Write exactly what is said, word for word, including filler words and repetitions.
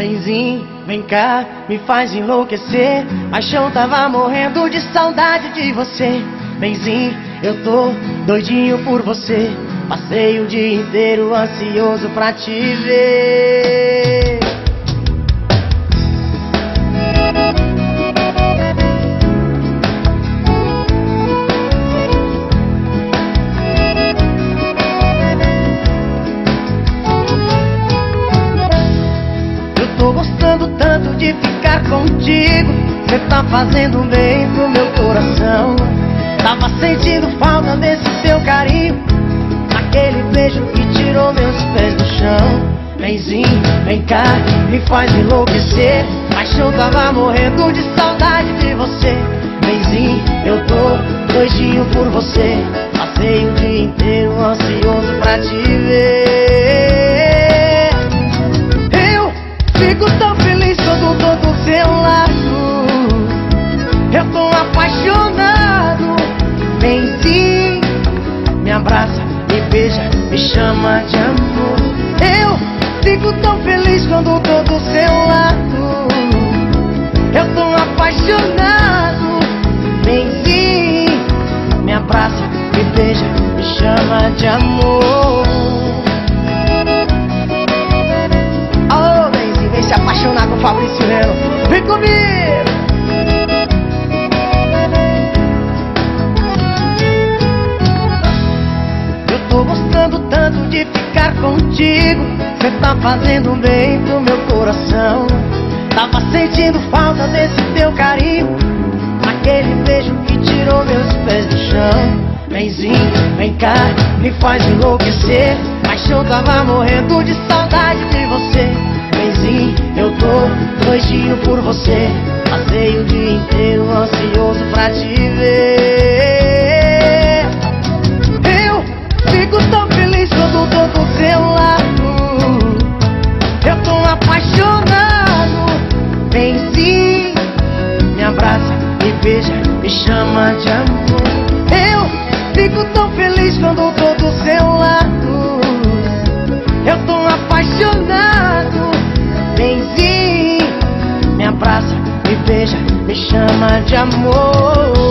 benzinho, vem cá, me faz enlouquecer. Paixão, tava morrendo de saudade de você. Benzinho, eu tô doidinho por você. Passei o dia inteiro ansioso pra te ver. Tô gostando tanto de ficar contigo. Cê tá fazendo bem pro meu coração. Tava sentindo falta desse teu carinho, aquele beijo que tirou meus pés do chão. Benzinho, vem cá, me faz enlouquecer. Paixão, tava morrendo de saudade de você. Benzinho, eu tô doidinho por você. Passei o dia inteiro ansioso pra te ver. Fico tão feliz quando tô do seu lado. Eu tô apaixonado. Benzinho, me abraça, me beija, me chama de amor. Eu fico tão feliz quando tô do seu lado. Eu tô apaixonado. Benzinho, me abraça, me beija, me chama de amor. Vem se apaixonar com Fabrício Reno. Vem comigo! Eu tô gostando tanto de ficar contigo. Cê tá fazendo bem pro meu coração. Tava sentindo falta desse teu carinho, aquele beijo que tirou meus pés do chão. Benzinho, vem cá, me faz enlouquecer. Paixão, tava morrendo de saudade de você. Benzinho, eu tô doidinho por você. Passei o dia inteiro ansioso pra te ver. Eu fico tão feliz quando tô do seu lado. Eu tô apaixonado. Benzinho, me abraça, me beija, me chama de amor. Eu fico tão feliz quando tô do seu lado. Eu tô apaixonado. Benzinho, me abraça, me beija, me chama de amor.